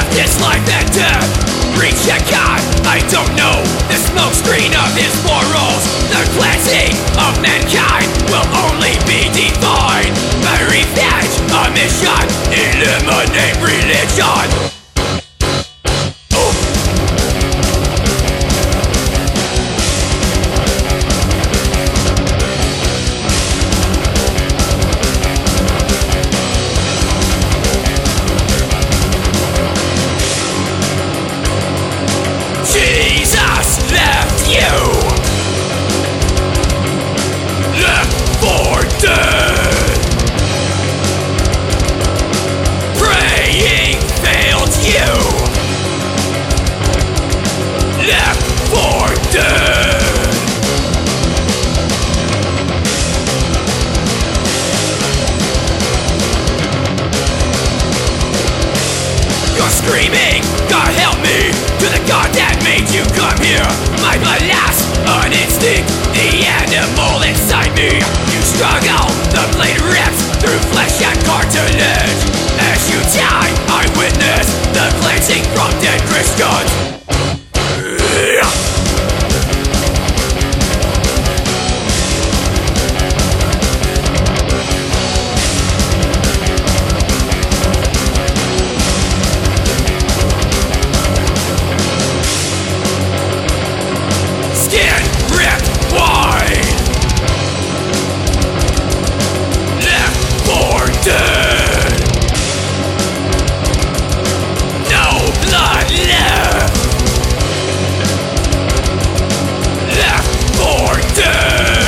This life and death, reach a God, I don't know. The smoke screen of his morals, the cleansing of mankind will only be defined by revenge, a mission, eliminate religion. Jesus left you, left for dead. Praying failed you, left for dead. You're screaming, God help me, to the God that made you come here. My blood lasts an instinct, the animal inside me. You struggle, the blade rips through flesh and cartilage. As you die, I witness the cleansing from dead Christians. Skin ripped wide, left for dead. No blood left, left for dead.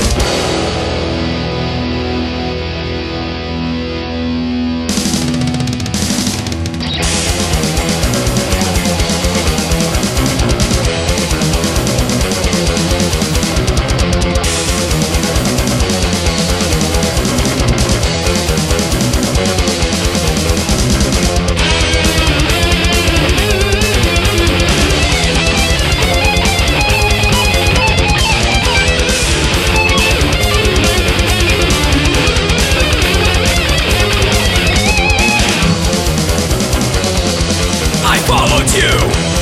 I followed you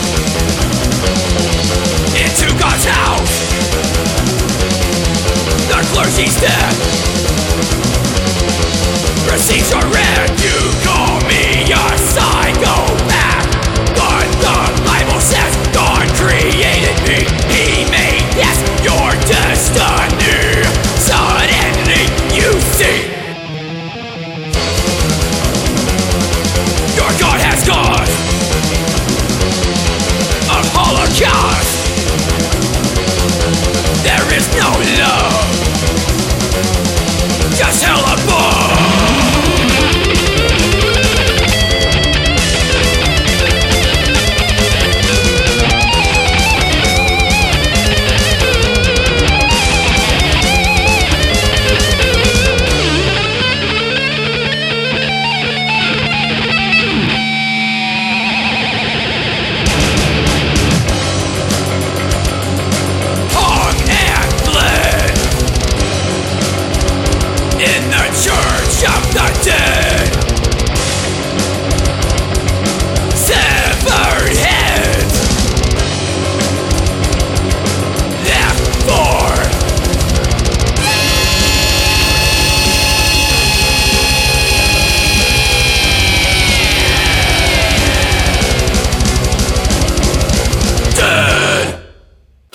into God's house. The clergy's dead receives your rent. You